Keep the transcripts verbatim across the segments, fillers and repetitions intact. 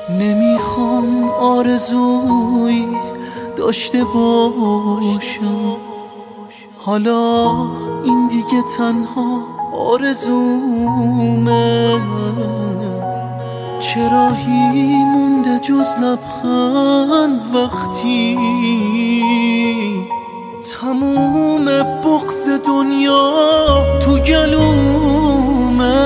نمیخوام آرزویی داشته باشم، حالا این دیگه تنها آرزومه. چه راهی مونده جز لبخند وقتی تموم بغض دنیا تو گلومه؟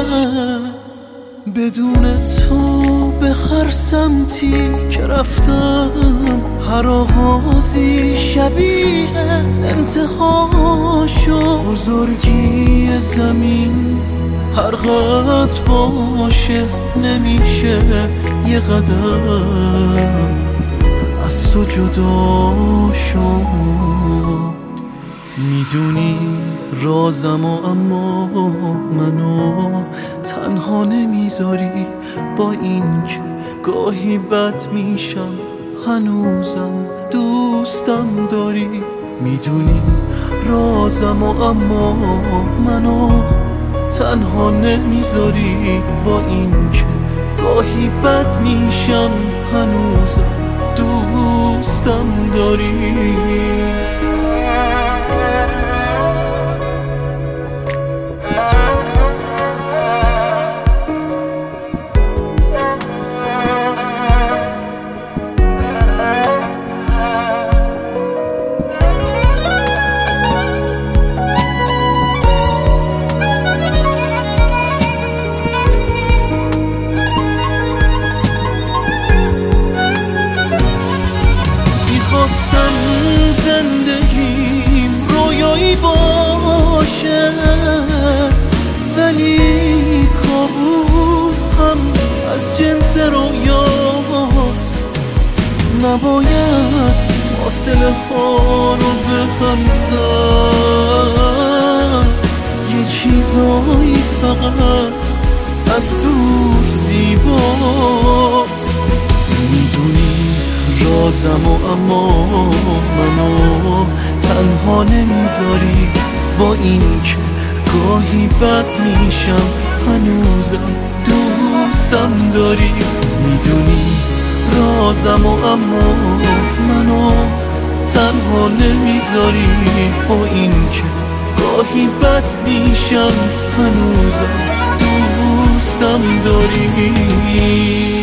بدون تو به هر سمتی که رفتم هر آغازی شبیه انتها شد. بزرگی زمین هر قدر باشه نمیشه یه قدم از تو جدا شد. میدونی رازم و اما منو تنها نمیذاری، با این که گاهی بد میشم هنوزم دوستم داری. میدونی رازم و اما منو تنها نمیذاری، با این که گاهی بد میشم هنوزم دوستم داری. خواستم زندگیم رویایی باشه، ولی کابوس هم از جنس رویاست. نباید فاصله ها رو به هم زد، یه چیزایی فقط از دور زیباست. میدونی رازم و اما منو تنها نمیذاری، با این که گاهی بد میشم هنوزم دوستم داری. میدونی رازم و اما منو تنها نمیذاری، با این که گاهی بد میشم هنوزم دوستم داری.